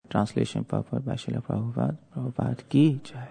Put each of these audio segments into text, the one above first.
Translation purport by Srila Prabhupada. Prabhupada ki jai.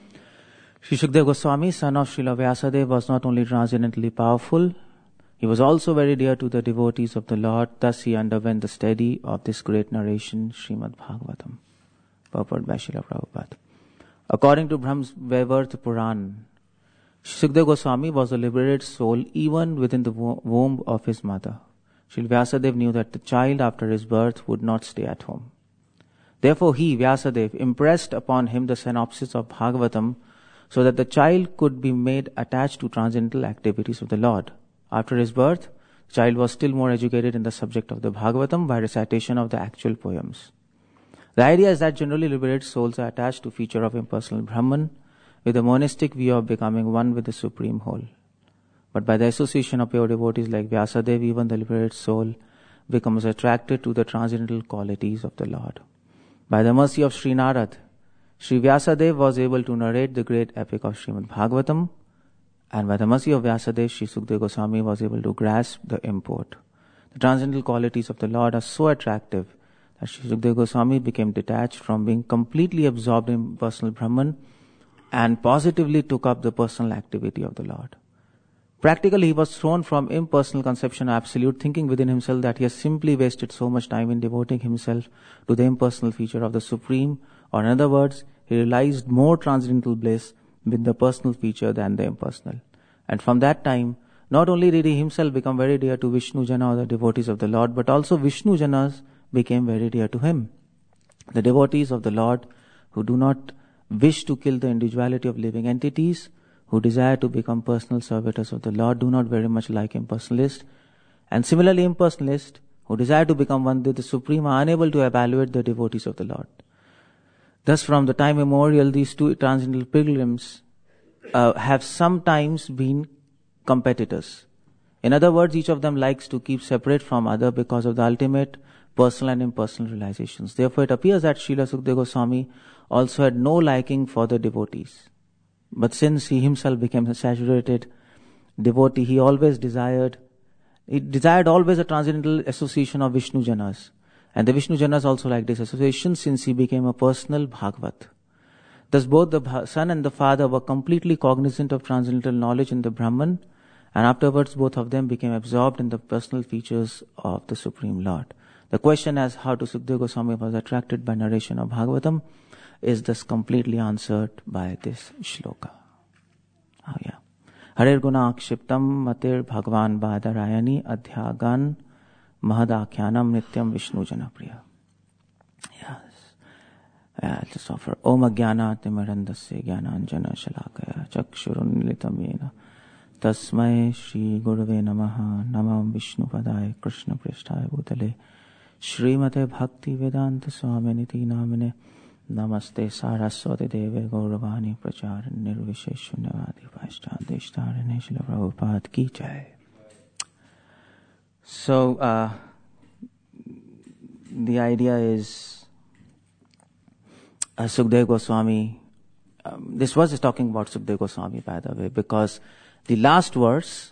Sri Shukdev Goswami, son of Srila Vyasadeva, was not only transcendently powerful, he was also very dear to the devotees of the Lord. Thus he underwent the study of this great narration, Srimad Bhagavatam. Purport by Srila Prabhupada. According to Brahma's Vaivarta Puran, Shukdev Goswami was a liberated soul even within the womb of his mother. Srila Vyasadeva knew that the child after his birth would not stay at home. Therefore he, Vyasadeva, impressed upon him the synopsis of Bhagavatam so that the child could be made attached to transcendental activities of the Lord. After his birth, the child was still more educated in the subject of the Bhagavatam by recitation of the actual poems. The idea is that generally liberated souls are attached to feature of impersonal Brahman with a monistic view of becoming one with the Supreme Whole. But by the association of pure devotees like Vyasadeva, even the liberated soul becomes attracted to the transcendental qualities of the Lord. By the mercy of Sri Narad, Sri Vyasadeva was able to narrate the great epic of Srimad Bhagavatam, and by the mercy of Vyasadeva, Sri Shukdev Goswami was able to grasp the import. The transcendental qualities of the Lord are so attractive that Sri Shukdev Goswami became detached from being completely absorbed in personal Brahman and positively took up the personal activity of the Lord. Practically, he was thrown from impersonal conception of absolute, thinking within himself that he has simply wasted so much time in devoting himself to the impersonal feature of the Supreme, or in other words, he realized more transcendental bliss with the personal feature than the impersonal. And from that time, not only did he himself become very dear to Vishnu Jana or the devotees of the Lord, but also Vishnu Janas became very dear to him. The devotees of the Lord who do not wish to kill the individuality of living entities, who desire to become personal servitors of the Lord, do not very much like impersonalists. And similarly, impersonalists who desire to become one with the Supreme are unable to evaluate the devotees of the Lord. Thus, from the time immemorial, these two transcendental pilgrims have sometimes been competitors. In other words, each of them likes to keep separate from other because of the ultimate personal and impersonal realizations. Therefore, it appears that Srila Shukdev Goswami also had no liking for the devotees. But since he himself became a saturated devotee, he desired always a transcendental association of Vishnu Janas. And the Vishnu Janas also liked this association since he became a personal Bhagavat. Thus both the son and the father were completely cognizant of transcendental knowledge in the Brahman, and afterwards both of them became absorbed in the personal features of the Supreme Lord. The question as how to Shukdev Goswami was attracted by narration of Bhagavatam is thus completely answered by this shloka. Harer guna akshiptam matir bhagwan badarayani adhyagan mahadakhyanam nityam Vishnu jana priya. Yes. Just offer Om Ajnana Timirandasya Jnananjana Shalakaya Chakshurunmilitam Yena Tasmai Shri Gurave Namaha Namam Vishnu Padaya Krishna Prishtaya Bhutale Srimate Bhakti Vedanta Swaminiti Namine Namaste Saraswati Deve Gauravani Prachar Nirvisheshunyavadi Vaishtadishtarine Srila Prabhupada Ki Jai. So, the idea is Shukdev Goswami, this verse is talking about Shukdev Goswami, by the way, because the last verse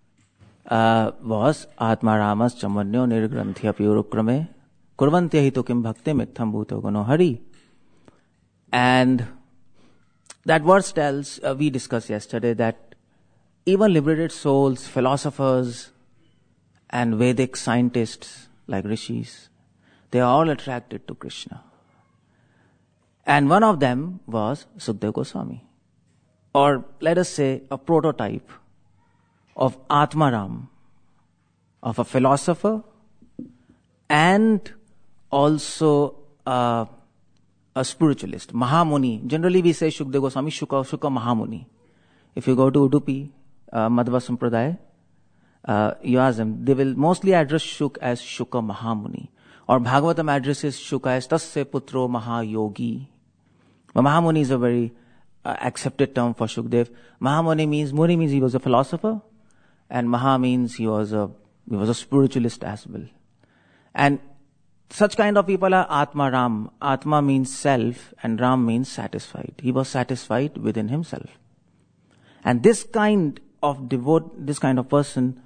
was Atma Ramas Chamanyo Nirgranthya Pyurukrame Kurvantya Hito Kim Bhakti Mitham Bhuto Gano Hari. And that verse tells, we discussed yesterday, that even liberated souls, philosophers, and Vedic scientists like rishis, they are all attracted to Krishna. And one of them was Shukdev Goswami. Or let us say a prototype of Atmaram, of a philosopher and also a spiritualist, Mahamuni. Generally we say Shukdev Goswami, Shuka Mahamuni. If you go to Udupi, Madhva Sampradaya, you ask them, they will mostly address Shuk as Shuka Mahamuni. Or Bhagavatam addresses Shuka as Tasya Putro Mahayogi. But Mahamuni is a very accepted term for Shukdev. Muni means he was a philosopher, and Maha means he was a spiritualist as well. And such kind of people are Atma Ram. Atma means self, and Ram means satisfied. He was satisfied within himself. And this kind of person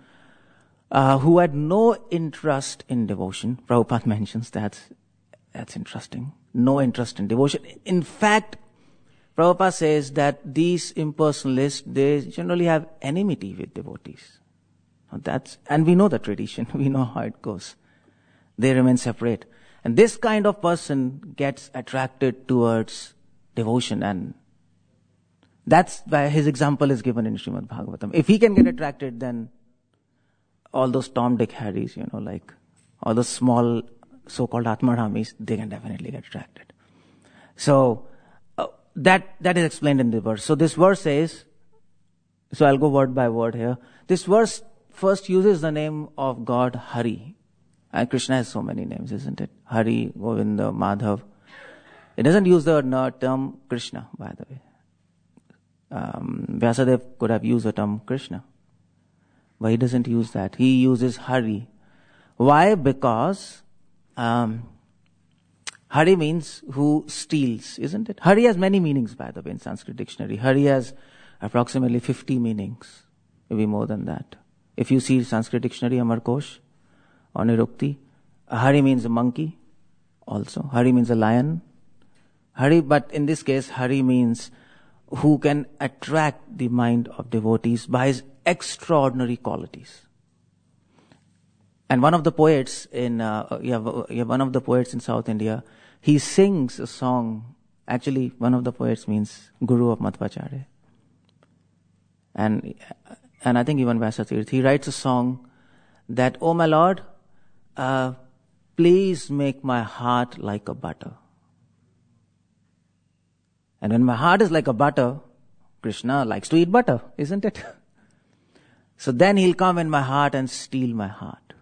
who had no interest in devotion, Prabhupada mentions that's interesting. no interest in devotion. In fact, Prabhupada says that these impersonalists, they generally have enmity with devotees. And we know the tradition, we know how it goes. They remain separate. And this kind of person gets attracted towards devotion, and that's why his example is given in Srimad Bhagavatam. If he can get attracted, then all those Tom, Dick, Harrys, like all those small so-called Atmaramis, they can definitely get attracted. So that is explained in the verse. So this verse says, so I'll go word by word here. This verse first uses the name of God Hari. And Krishna has so many names, isn't it? Hari, Govinda, Madhav. It doesn't use the term Krishna, by the way. Vyasadeva could have used the term Krishna, but he doesn't use that. He uses Hari. Why? Because Hari means who steals, isn't it? Hari has many meanings, by the way, in Sanskrit dictionary. Hari has approximately 50 meanings, maybe more than that. If you see Sanskrit dictionary, Amarkosh or Nirukti, Hari means a monkey also. Hari means a lion. Hari, but in this case, Hari means who can attract the mind of devotees by his extraordinary qualities. And one of the poets in one of the poets in South India, he sings a song. Actually, one of the poets means Guru of Madhvacharya. And I think even Vyasatirth, he writes a song that, "Oh my Lord, please make my heart like a butter." And when my heart is like a butter, Krishna likes to eat butter, isn't it? So then he'll come in my heart and steal my heart.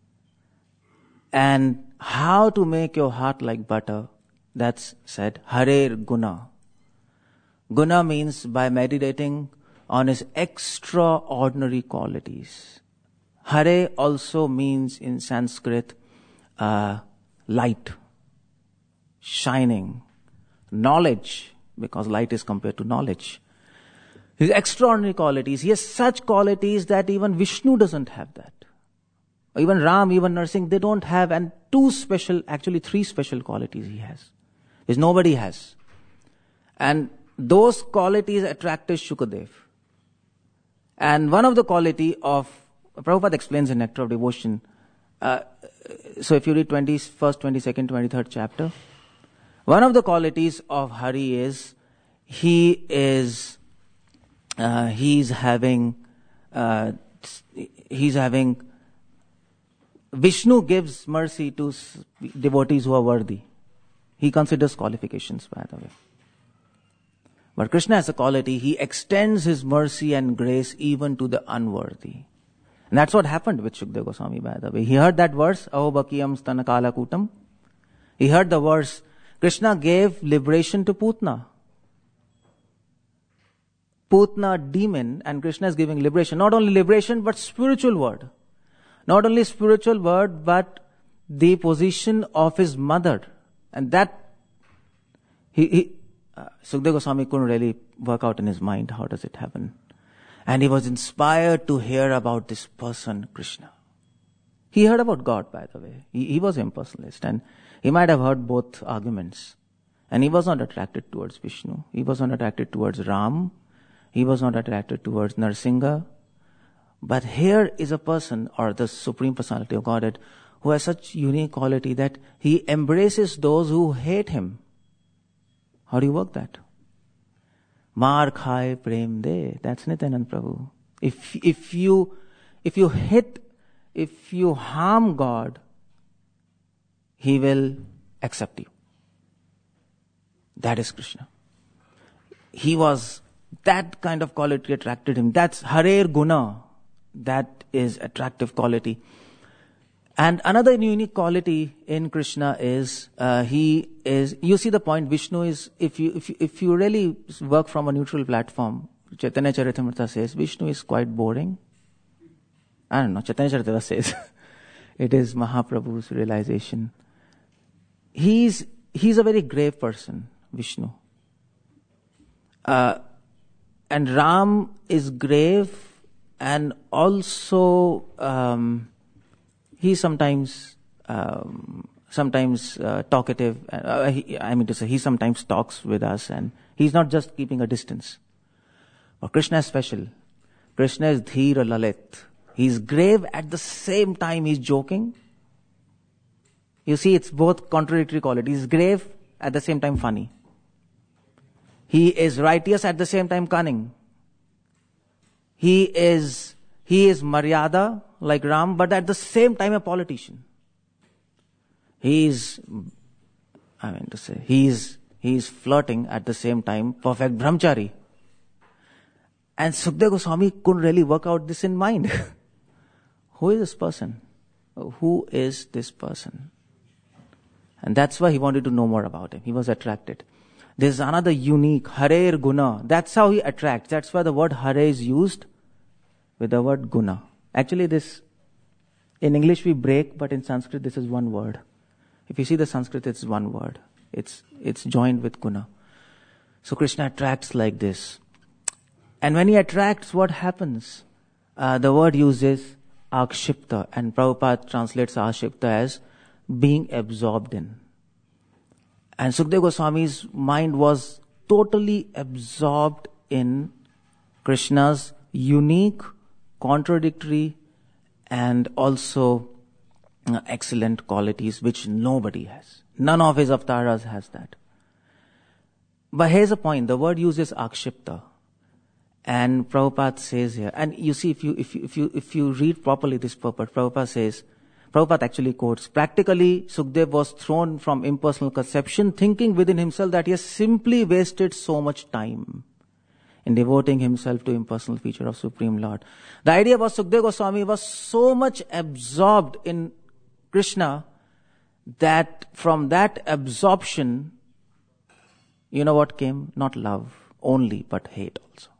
And how to make your heart like butter? That's said, Harer Guna. Guna means by meditating on his extraordinary qualities. Hare also means in Sanskrit light, shining, knowledge, because light is compared to knowledge. His extraordinary qualities. He has such qualities that even Vishnu doesn't have that. Even Ram, even Narsingh, they don't have, and three special qualities he has, which nobody has. And those qualities attracted Shukadev. And one of the quality of, Prabhupada explains in Nectar of Devotion, so if you read 21st, 22nd, 23rd chapter, one of the qualities of Hari is, he's having, Vishnu gives mercy to devotees who are worthy. He considers qualifications, by the way. But Krishna has a quality, he extends his mercy and grace even to the unworthy. And that's what happened with Shukdev Goswami, by the way. He heard that verse, Aho Bakiyam Stanakala Kutam. He heard the verse, Krishna gave liberation to Putna. Putna demon, and Krishna is giving liberation. Not only liberation, but spiritual word. Not only spiritual word, but the position of his mother. And that, Sukdev Goswami couldn't really work out in his mind, how does it happen? And he was inspired to hear about this person, Krishna. He heard about God, by the way. He was impersonalist, and he might have heard both arguments. And he was not attracted towards Vishnu. He was not attracted towards Ram. He was not attracted towards Narsingha. But here is a person, or the Supreme Personality of Godhead, who has such unique quality that he embraces those who hate him. How do you work that? Mar khai prem de. That's Nityanand Prabhu. If you harm God, he will accept you. That is Krishna. He was, that kind of quality attracted him. That's Harer Guna. That is attractive quality. And another unique quality in Krishna is, you see the point, Vishnu is, if you really work from a neutral platform, Chaitanya Charitamrita says, Vishnu is quite boring. I don't know, Chaitanya Charitamrita says, it is Mahaprabhu's realization. He's a very grave person, Vishnu. And Ram is grave, and also, he sometimes sometimes talkative. He sometimes talks with us, and he's not just keeping a distance. But Krishna is special. Krishna is Dhira Lalit. He's grave at the same time he's joking. You see, it's both contradictory qualities. He's grave, at the same time funny. He is righteous, at the same time cunning. He is Maryada, like Ram, but at the same time a politician. He's flirting, at the same time perfect brahmachari. And Sukadeva Goswami couldn't really work out this in mind. Who is this person? Who is this person? And that's why he wanted to know more about him. He was attracted. There's another unique, Harer Guna. That's how he attracts. That's why the word Hare is used with the word Guna. Actually, this, in English we break, but in Sanskrit this is one word. If you see the Sanskrit, it's one word. It's joined with Guna. So Krishna attracts like this. And when he attracts, what happens? The word uses Akshipta, and Prabhupada translates Akshipta as being absorbed in. And Sukadeva Goswami's mind was totally absorbed in Krishna's unique, contradictory, and also excellent qualities which nobody has. None of his avatars has that. But here's the point. The word uses Akshipta. And Prabhupada says here, and you see, if you read properly this purport, Prabhupada actually quotes, practically Sukadeva was thrown from impersonal conception, thinking within himself that he has simply wasted so much time in devoting himself to impersonal feature of Supreme Lord. The idea was Sukadeva Goswami was so much absorbed in Krishna that from that absorption, you know what came? Not love only, but hate also.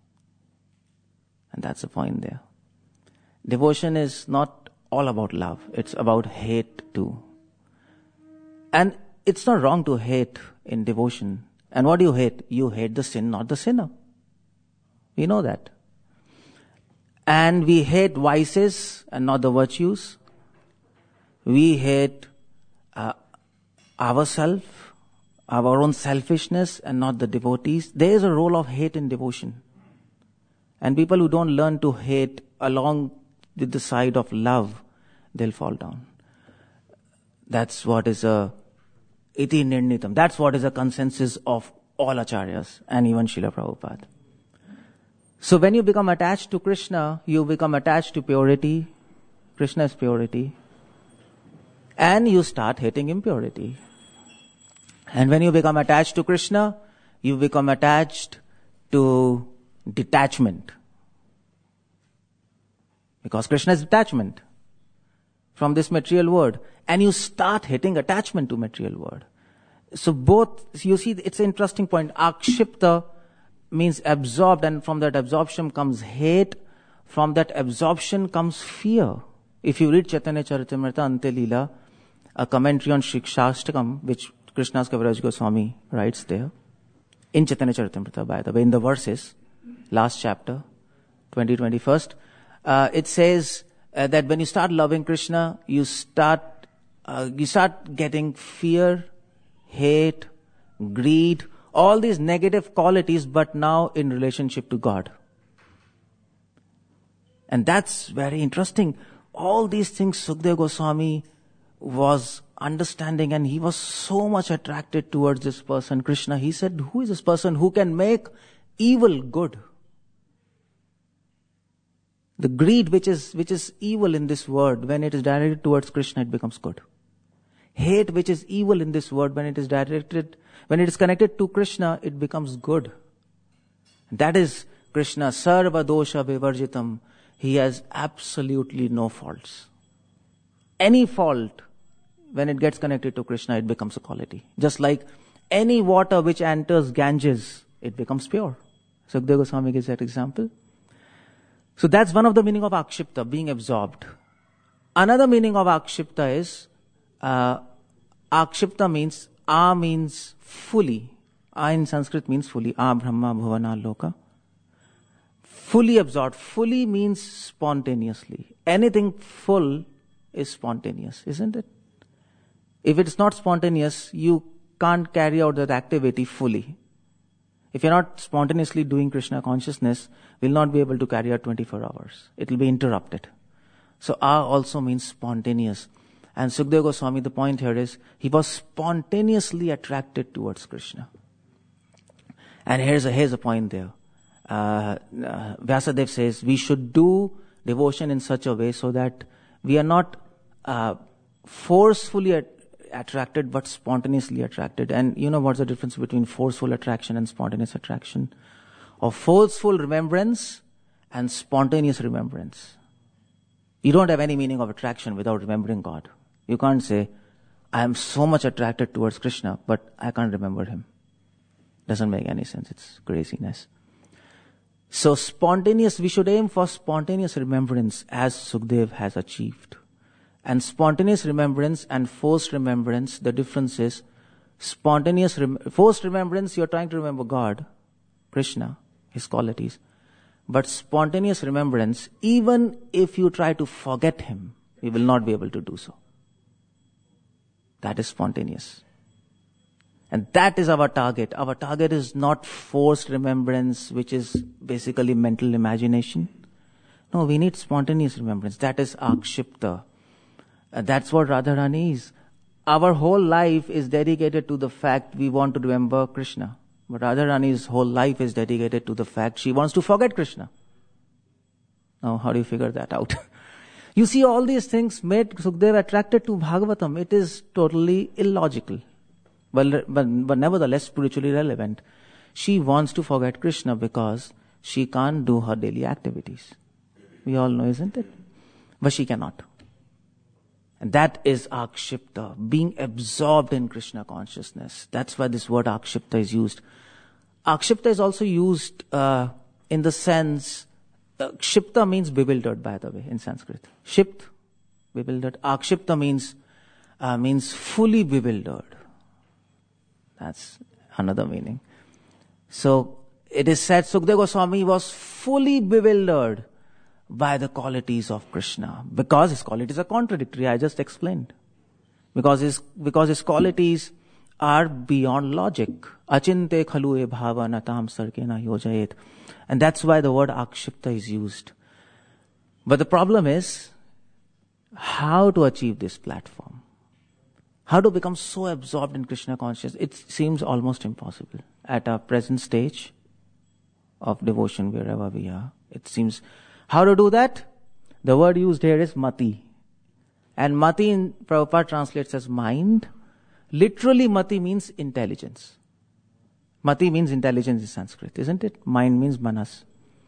And that's the point there. Devotion is not all about love. It's about hate too. And it's not wrong to hate in devotion. And what do you hate? You hate the sin, not the sinner. We know that. And we hate vices and not the virtues. We hate ourselves, our own selfishness and not the devotees. There is a role of hate in devotion. And people who don't learn to hate along with the side of love, they'll fall down. That's what is a iti nirnitam. That's what is a consensus of all acharyas and even Srila Prabhupada. So when you become attached to Krishna, you become attached to purity. Krishna is purity. And you start hating impurity. And when you become attached to Krishna, you become attached to detachment. Because Krishna is detachment from this material world. And you start hating attachment to material world. So both, you see, it's an interesting point. Akshipta means absorbed, and from that absorption comes hate. From that absorption comes fear. If you read Chaitanya Charitamrita Ante Leela, a commentary on Shikshashtakam, which Krishnadas Kaviraj Goswami writes there, in Chaitanya Charitamrita, by the way, in the verses, last chapter, 21st, it says that when you start loving Krishna, you start getting fear, hate, greed, all these negative qualities, but now in relationship to God. And that's very interesting. All these things Sukadeva Goswami was understanding, and he was so much attracted towards this person, Krishna. He said, who is this person who can make evil good? The greed which is evil in this world, when it is directed towards Krishna, it becomes good. Hate which is evil in this world, when it is connected to Krishna, it becomes good. That is Krishna, sarva dosha vivarjitam. He has absolutely no faults. Any fault, when it gets connected to Krishna, it becomes a quality. Just like any water which enters Ganges, it becomes pure. Sukadeva Goswami gives that example. So that's one of the meaning of Akshipta, being absorbed. Another meaning of Akshipta is, Akshipta means fully. A in Sanskrit means fully. A Brahma Bhuvana Loka. Fully absorbed. Fully means spontaneously. Anything full is spontaneous, isn't it? If it's not spontaneous, you can't carry out that activity fully. If you're not spontaneously doing Krishna consciousness, we'll not be able to carry out 24 hours. It will be interrupted. So also means spontaneous. And Sukadeva Goswami, the point here is, he was spontaneously attracted towards Krishna. And here's a point there. Vyasadeva says, we should do devotion in such a way so that we are not forcefully attracted, but spontaneously attracted. And you know what's the difference between forceful attraction and spontaneous attraction? Or forceful remembrance and spontaneous remembrance. You don't have any meaning of attraction without remembering God. You can't say, I am so much attracted towards Krishna, but I can't remember him. Doesn't make any sense. It's craziness. So we should aim for spontaneous remembrance as Sukadeva has achieved. And spontaneous remembrance and forced remembrance, the difference is, forced remembrance, you're trying to remember God, Krishna, his qualities. But spontaneous remembrance, even if you try to forget him, you will not be able to do so. That is spontaneous. And that is our target. Our target is not forced remembrance, which is basically mental imagination. No, we need spontaneous remembrance. That is Akshipta. That's what Radharani is. Our whole life is dedicated to the fact we want to remember Krishna. But Radharani's whole life is dedicated to the fact she wants to forget Krishna. Now, how do you figure that out? You see, all these things made Sukadeva attracted to Bhagavatam. It is totally illogical. But nevertheless spiritually relevant. She wants to forget Krishna because she can't do her daily activities. We all know, isn't it? But she cannot. And that is Akshipta, being absorbed in Krishna consciousness. That's why this word Akshipta is used. Akshipta is also used in the sense, Kshipta means bewildered, by the way, in Sanskrit. Kshipt, bewildered. Akshipta means fully bewildered. That's another meaning. So it is said Sukadeva Goswami was fully bewildered by the qualities of Krishna, because his qualities are contradictory. I just explained. Because his qualities are beyond logic. Achinte khalu e bhava natam sarkena yojayet. And that's why the word Akshipta is used. But the problem is how to achieve this platform. How to become so absorbed in Krishna consciousness. It seems almost impossible at our present stage of devotion, wherever we are. It seems. How to do that? The word used here is mati. And mati in Prabhupada translates as mind. Literally, mati means intelligence. Mati means intelligence in Sanskrit, isn't it? Mind means manas.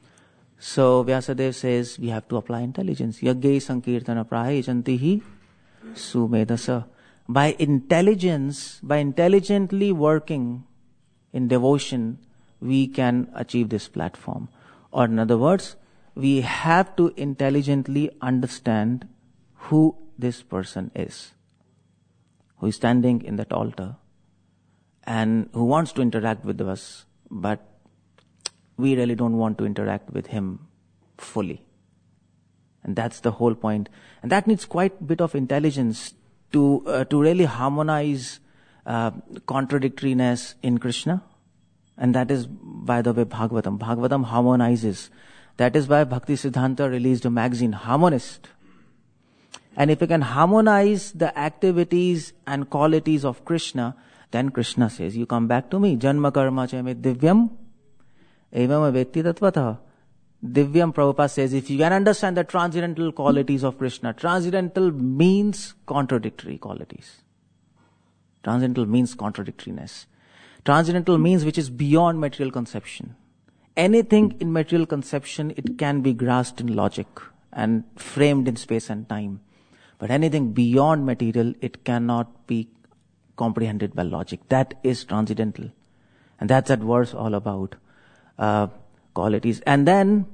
So Vyasadeva says we have to apply intelligence. Yagye sankirtana prahe jantihi sumedasa. By intelligence, by intelligently working in devotion, we can achieve this platform. Or in other words, we have to intelligently understand who this person is, who is standing in that altar and who wants to interact with us, but we really don't want to interact with him fully. And that's the whole point. And that needs quite a bit of intelligence to really harmonize contradictoriness in Krishna. And that is, by the way, Bhagavatam. Bhagavatam harmonizes. That is why Bhakti Siddhanta released a magazine, Harmonist. And if you can harmonize the activities and qualities of Krishna, then Krishna says, you come back to me. Janma karma chame divyam evam vetti tatvatah. Divyam, Prabhupada says, if you can understand the transcendental qualities of Krishna, transcendental means contradictory qualities. Transcendental means contradictoriness. Transcendental means which is beyond material conception. Anything in material conception, it can be grasped in logic and framed in space and time. But anything beyond material, it cannot be comprehended by logic. That is transcendental. And that's that verse all about qualities. And then,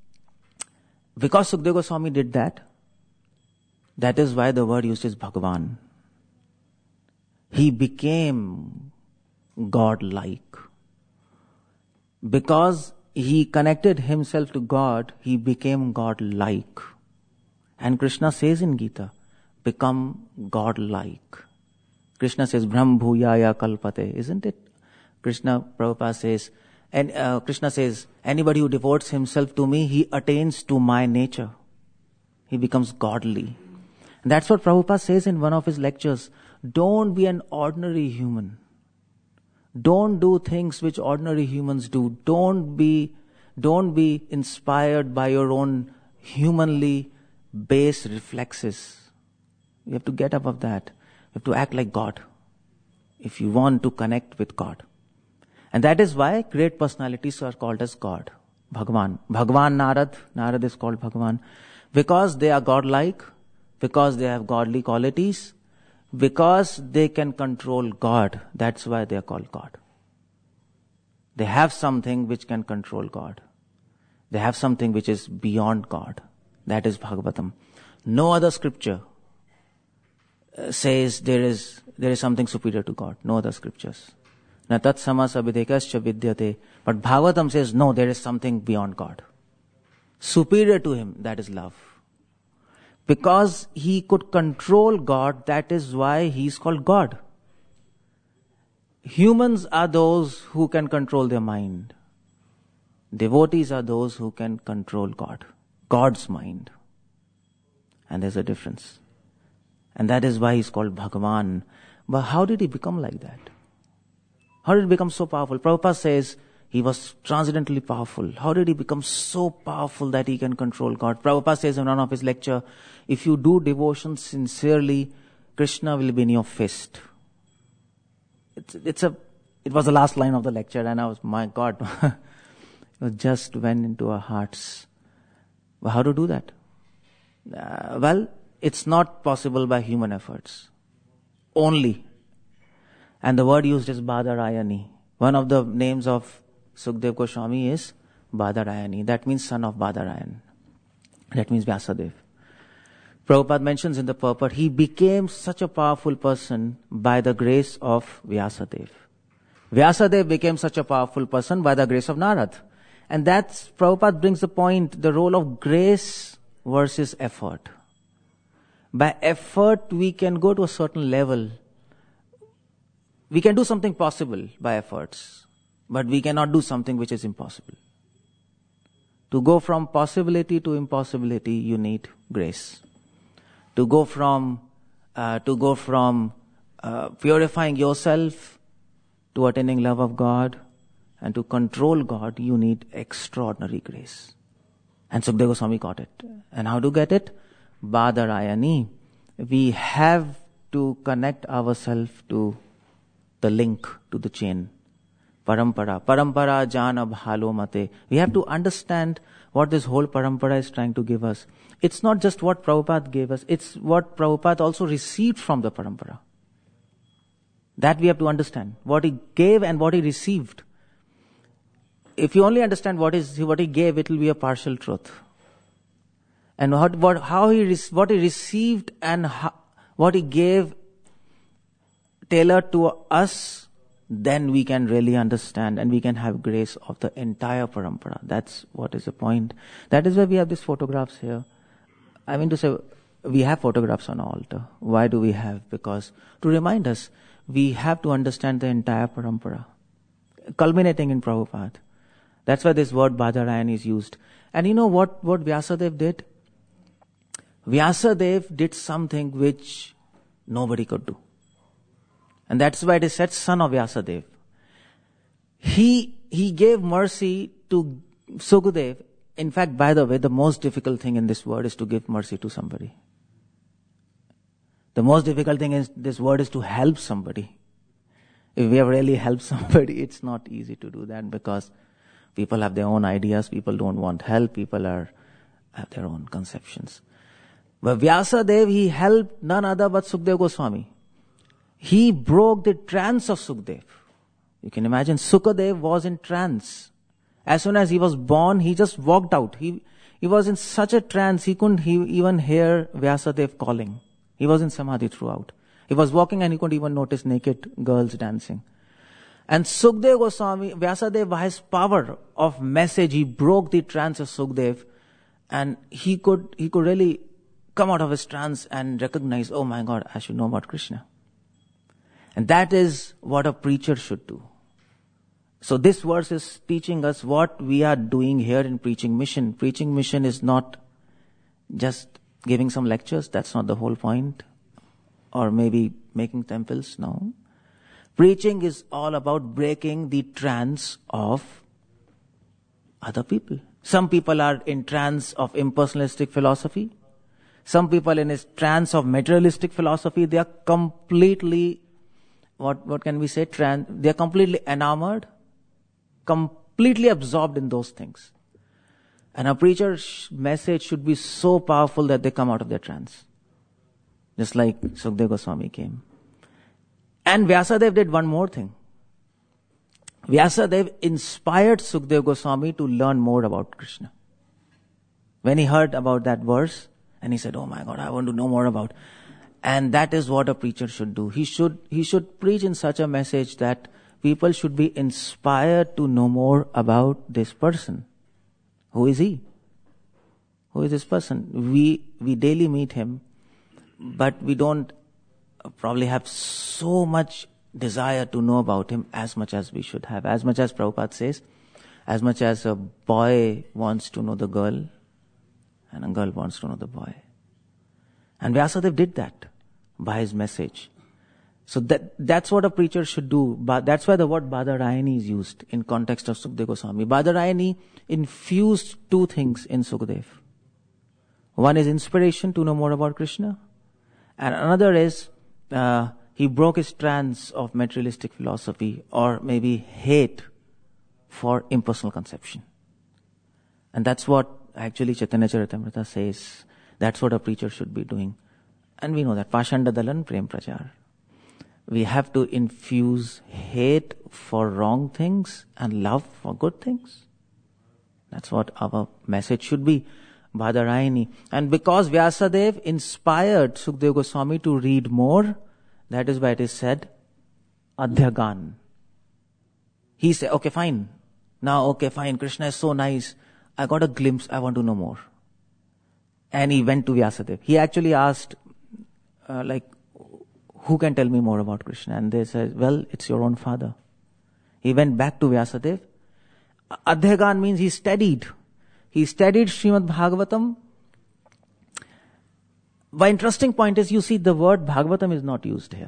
because Sukadeva Goswami did that, that is why the word used is Bhagavan. He became God-like. Because he connected himself to God, he became God-like. And Krishna says in Gita, become God-like. Krishna says, Brahm bhuyaya kalpate, isn't it? Prabhupada says, and Krishna says, anybody who devotes himself to me, he attains to my nature. He becomes godly. And that's what Prabhupada says in one of his lectures. Don't be an ordinary human. Don't do things which ordinary humans do. Don't be inspired by your own humanly base reflexes. You have to get above that. You have to act like God if you want to connect with God. And that is why great personalities are called as God. Bhagwan. Bhagwan Narad is called Bhagwan. Because they are godlike, because they have godly qualities, because they can control God. That's why they are called God. They have something which can control God. They have something which is beyond God. That is Bhagavatam. No other scripture says there is something superior to God. No other scriptures. Na tat samasa videkascha vidyate. But Bhagavatam says, no, there is something beyond God. Superior to him, that is love. Because he could control God, that is why he is called God. Humans are those who can control their mind. Devotees are those who can control God. God's mind. And there's a difference. And that is why he's called Bhagavan. But how did he become like that? How did he become so powerful? Prabhupada says he was transcendently powerful. How did he become so powerful that he can control God? Prabhupada says in one of his lecture, if you do devotion sincerely, Krishna will be in your fist. It was the last line of the lecture, and I was, my God, it just went into our hearts. Well, how to do that? Well, it's not possible by human efforts. Only. And the word used is Badarayani. One of the names of Sukdev Goswami is Badarayani. That means son of Badarayan. That means Vyasadeva. Prabhupada mentions in the purport, he became such a powerful person by the grace of Vyasadeva. Vyasadeva became such a powerful person by the grace of Narad. And that's, Prabhupada brings the point, the role of grace versus effort. By effort, we can go to a certain level. We can do something possible by efforts, but we cannot do something which is impossible. To go from possibility to impossibility, you need grace. To go from purifying yourself to attaining love of God and to control God, you need extraordinary grace. And Sukdev Goswami got it. And how to get it? Badarayani. We have to connect ourselves to the link, to the chain. Parampara jana bhalo mate. We have to understand what this whole parampara is trying to give us. It's not just what Prabhupada gave us, it's what Prabhupada also received from the parampara. That we have to understand. What he gave and what he received. If you only understand what he gave, it will be a partial truth. And what he received and what he gave tailored to us, then we can really understand and we can have grace of the entire parampara. That's what is the point. That is why we have these photographs here. I mean to say, we have photographs on our altar. Why do we have? Because to remind us, we have to understand the entire parampara, culminating in Prabhupada. That's why this word Badarayan is used. And you know what Vyasadeva did? Vyasadeva did something which nobody could do. And that's why it is said son of Vyasadeva. He gave mercy to Sukadeva. In fact, by the way, the most difficult thing in this world is to give mercy to somebody. The most difficult thing in this world is to help somebody. If we have really helped somebody, it's not easy to do that because people have their own ideas, people don't want help, people have their own conceptions. But Vyasadeva, he helped none other but Sukadeva Goswami. He broke the trance of Sukadeva. You can imagine Sukadeva was in trance. As soon as he was born, he just walked out. He was in such a trance, he couldn't even hear Vyasadeva calling. He was in samadhi throughout. He was walking and he couldn't even notice naked girls dancing. And Sukadeva Goswami, Vyasadeva, by his power of message, he broke the trance of Sukadeva, and he could really come out of his trance and recognize, oh my God, I should know about Krishna. And that is what a preacher should do. So this verse is teaching us what we are doing here in preaching mission. Preaching mission is not just giving some lectures. That's not the whole point. Or maybe making temples. No. Preaching is all about breaking the trance of other people. Some people are in trance of impersonalistic philosophy. Some people in a trance of materialistic philosophy. They are completely, what can we say? They are completely enamored, completely absorbed in those things. And a preacher's message should be so powerful that they come out of their trance. Just like Sukadeva Goswami came. And Vyasadeva did one more thing. Vyasadeva inspired Sukadeva Goswami to learn more about Krishna. When he heard about that verse, and he said, oh my God, I want to know more about. And that is what a preacher should do. He should preach in such a message that people should be inspired to know more about this person. Who is he? Who is this person? We daily meet him, but we don't probably have so much desire to know about him as much as we should have. As much as Prabhupada says, as much as a boy wants to know the girl, and a girl wants to know the boy. And Vyasadeva did that by his message. So that's what a preacher should do. But that's why the word Badarayani is used in context of Sukadeva Goswami. Badarayani infused two things in Sukadeva. One is inspiration to know more about Krishna, and another is he broke his trance of materialistic philosophy, or maybe hate for impersonal conception. And that's what actually Chaitanya Charitamrita says. That's what a preacher should be doing. And we know that Pashanda Dalan Prem Prachar. We have to infuse hate for wrong things and love for good things. That's what our message should be. Badarayani. And because Vyasadeva inspired Sukadeva Goswami to read more, that is why it is said, Adhyagan. He said, okay, fine. Now, okay, fine. Krishna is so nice. I got a glimpse. I want to know more. And he went to Vyasadeva. He actually asked, who can tell me more about Krishna? And they said, well, it's your own father. He went back to Vyasadeva. Adhyagan means he studied. He studied Srimad Bhagavatam. The interesting point is, you see, the word Bhagavatam is not used here.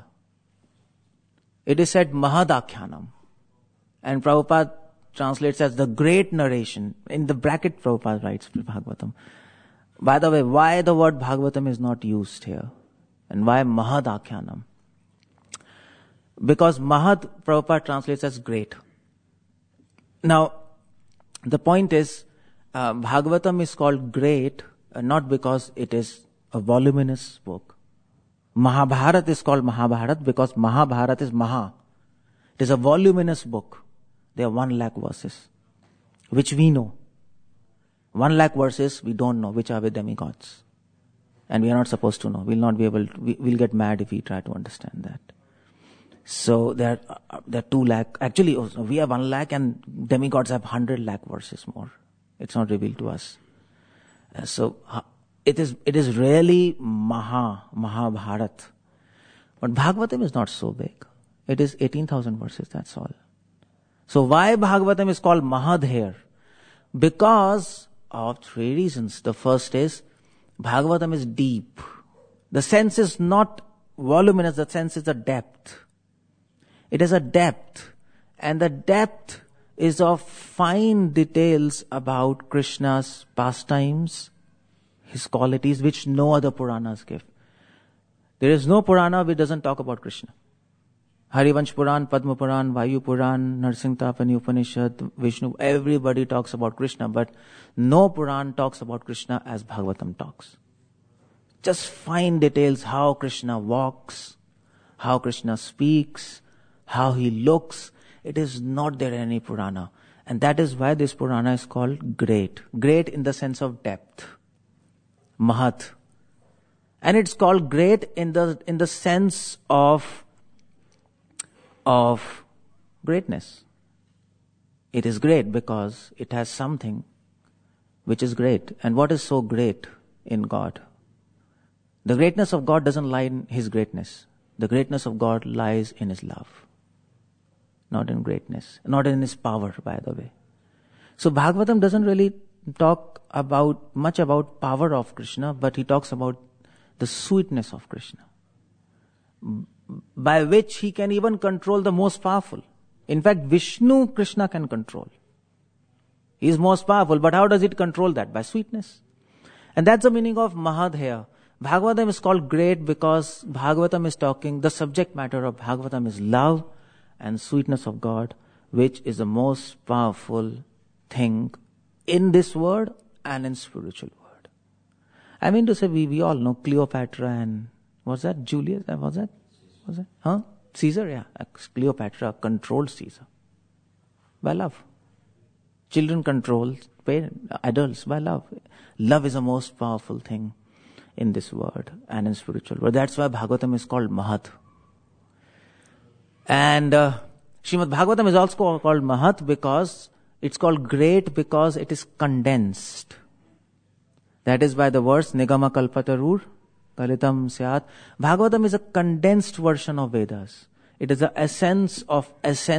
It is said Mahadakhyanam. And Prabhupada translates as the great narration. In the bracket, Prabhupada writes Bhagavatam. By the way, why the word Bhagavatam is not used here? And why Mahadakhyanam? Because Mahad, Prabhupada translates as great. Now, the point is, Bhagavatam is called great, not because it is a voluminous book. Mahabharata is called Mahabharata because Mahabharata is Maha. It is a voluminous book. There are 1 lakh verses, which we know. 1 lakh verses we don't know, which are with demigods. And we are not supposed to know. We'll not be able to, we'll get mad if we try to understand that. So there are 2 lakh, actually we have 1 lakh and demigods have 100 lakh verses more. It's not revealed to us. So it is really Mahabharata. But Bhagavatam is not so big. It is 18,000 verses, that's all. So why Bhagavatam is called Mahad here? Because of 3 reasons. The first is, Bhagavatam is deep. The sense is not voluminous, the sense is the depth. It is a depth. And the depth is of fine details about Krishna's pastimes, his qualities, which no other Puranas give. There is no Purana which doesn't talk about Krishna. Harivansh Puran, Padma Puran, Vayu Puran, Narsingtapani Upanishad, Vishnu, everybody talks about Krishna, but no Puran talks about Krishna as Bhagavatam talks. Just fine details, how Krishna walks, how Krishna speaks, how he looks. It is not there in any Purana. And that is why this Purana is called great. Great in the sense of depth. Mahat. And it's called great in the sense of greatness. It is great because it has something which is great. And what is so great in God? The greatness of God doesn't lie in His greatness. The greatness of God lies in His love, not in greatness, not in His power, by the way. So Bhagavatam doesn't really talk much about power of Krishna, but he talks about the sweetness of Krishna, by which he can even control the most powerful. In fact, Vishnu, Krishna can control. He is most powerful, but how does it control that? By sweetness. And that's the meaning of Mahadhaya. Bhagavatam is called great because Bhagavatam is talking, the subject matter of Bhagavatam is love and sweetness of God, which is the most powerful thing in this world and in spiritual world. I mean to say, we all know Cleopatra and, was that Julius? Was that? Huh? Caesar, yeah. Cleopatra controlled Caesar by love. Children control adults by love. Love is the most powerful thing in this world and in spiritual world. That's why Bhagavatam is called Mahat. And Srimad Bhagavatam is also called Mahat because it's called great because it is condensed. That is by the verse Nigama Kalpatarur Kalitam Syat. Bhagavatam is a condensed version of Vedas. It is the essence of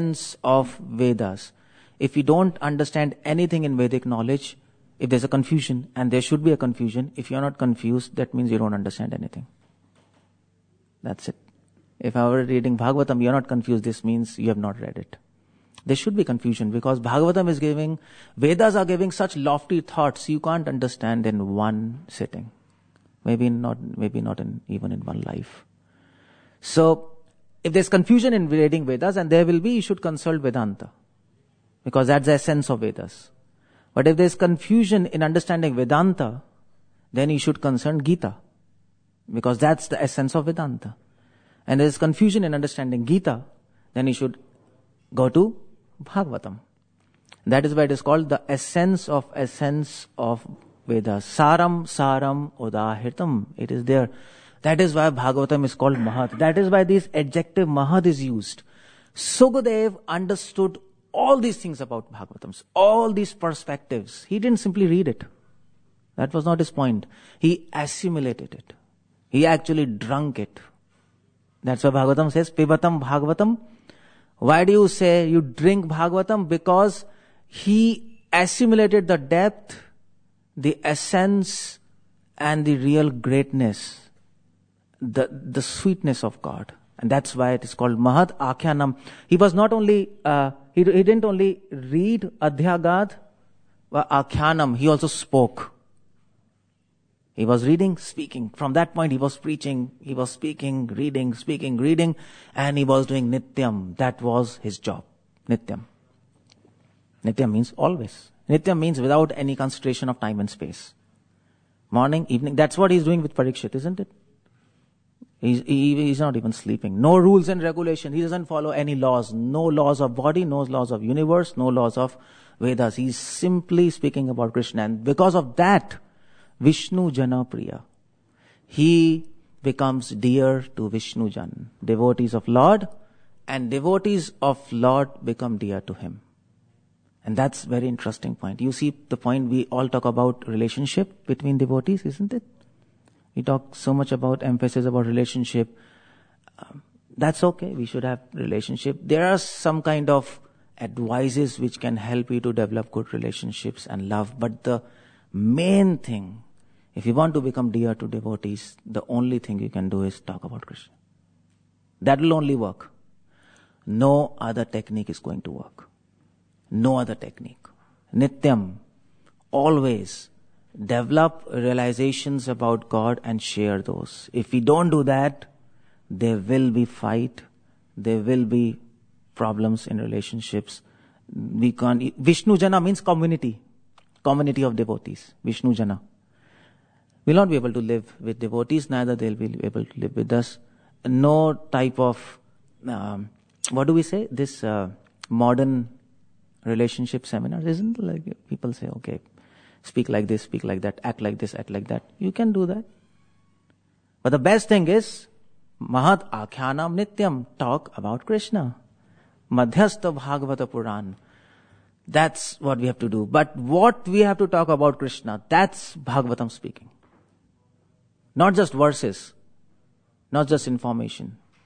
Vedas. If you don't understand anything in Vedic knowledge, if there's a confusion, and there should be a confusion, if you're not confused, that means you don't understand anything. That's it. If I were reading Bhagavatam, you're not confused, this means you have not read it. There should be confusion because Bhagavatam is giving, Vedas are giving such lofty thoughts you can't understand in one sitting. Maybe not even in one life. So, if there's confusion in reading Vedas, and there will be, you should consult Vedanta. Because that's the essence of Vedas. But if there's confusion in understanding Vedanta, then you should consult Gita. Because that's the essence of Vedanta. And there's confusion in understanding Gita, then you should go to Bhagavatam. That is why it is called the essence of Vedas. Saram Udahritam. It is there. That is why Bhagavatam is called Mahat. That is why this adjective Mahat is used. Sukadev understood all these things about Bhagavatams, all these perspectives. He didn't simply read it. That was not his point. He assimilated it. He actually drank it. That's why Bhagavatam says, Pibatam Bhagavatam. Why do you say you drink Bhagavatam? Because he assimilated the depth, the essence, and the real greatness, the sweetness of God. And that's why it is called Mahat Akhyanam. He was not only, he didn't only read Adhyagad, Akhyanam, he also spoke. He was reading, speaking. From that point, he was preaching, he was speaking, reading, and he was doing Nityam. That was his job. Nityam. Nityam means always. Nityam means without any consideration of time and space. Morning, evening, that's what he's doing with Parikshit, isn't it? He's not even sleeping. No rules and regulation. He doesn't follow any laws. No laws of body, no laws of universe, no laws of Vedas. He's simply speaking about Krishna. And because of that, Vishnu Jana Priya. He becomes dear to Vishnu Jan. Devotees of Lord and devotees of Lord become dear to him. And that's very interesting point. You see the point, we all talk about relationship between devotees, isn't it? We talk so much about emphasis about relationship. That's okay. We should have relationship. There are some kind of advices which can help you to develop good relationships and love. But the main thing, if you want to become dear to devotees, the only thing you can do is talk about Krishna. That will only work. No other technique is going to work. No other technique. Nityam, always develop realizations about God and share those. If we don't do that, there will be fight, there will be problems in relationships. We can't. Vishnu Jana means community of devotees. Vishnu Jana. We'll not be able to live with devotees, neither they'll be able to live with us. No type of, what do we say? This modern relationship seminars, isn't it? Like people say, okay, speak like this, speak like that, act like this, act like that. You can do that. But the best thing is, Mahat Akhyanam Nityam, talk about Krishna. Madhyastha Bhagavata Puran. That's what we have to do. But what we have to talk about Krishna, that's Bhagavatam speaking. Not just verses, not just information.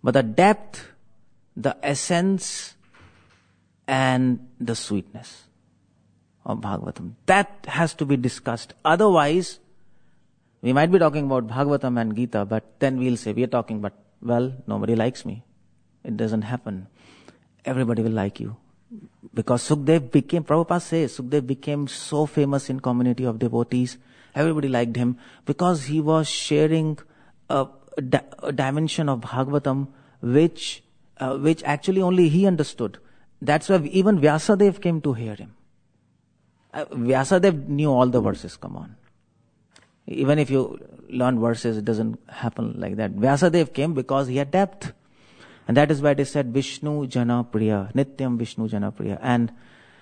but the depth, the essence, and the sweetness of Bhagavatam. That has to be discussed. Otherwise, we might be talking about Bhagavatam and Gita, but then we'll say, we are talking, but, well, nobody likes me. It doesn't happen. Everybody will like you. Because Prabhupada says, Sukdev became so famous in community of devotees. Everybody liked him because he was sharing a dimension of Bhagavatam which actually only he understood. That's why even Vyasadeva came to hear him. Vyasadeva knew all the verses, come on. Even if you learn verses, it doesn't happen like that. Vyasadeva came because he had depth. And that is why they said Vishnu Jana Priya, Nityam Vishnu Jana Priya. And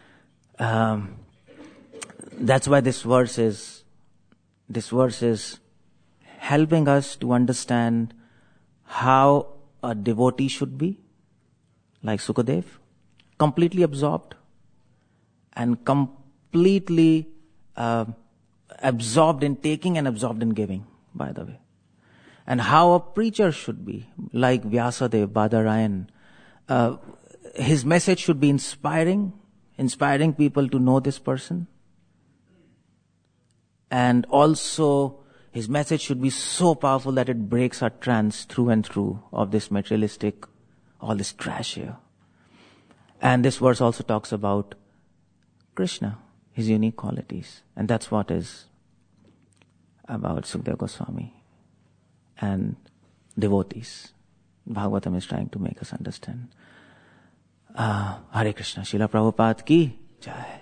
that's why this verse is helping us to understand how a devotee should be, like Sukadev, completely absorbed and completely absorbed in taking and absorbed in giving, by the way. And how a preacher should be, like Vyasadeva, Badarayan. His message should be inspiring people to know this person. And also, his message should be so powerful that it breaks our trance through and through of this materialistic, all this trash here. And this verse also talks about Krishna, his unique qualities. And that's what is about Sukadeva Goswami and devotees. Bhagavatam is trying to make us understand. Hare Krishna. Srila Prabhupada ki jai.